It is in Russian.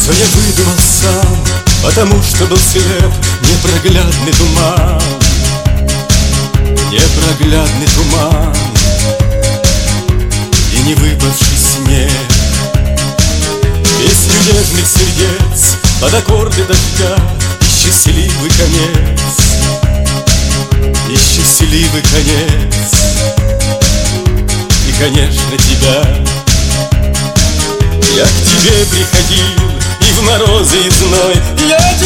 Все я выдумал сам, потому что был слеп. Непроглядный туман, непроглядный туман и не выпавший снег. Песню нежных сердец под аккорды дождя и счастливый конец, и счастливый конец, и, конечно, тебя. Я к тебе приходил и в морозы, и зной,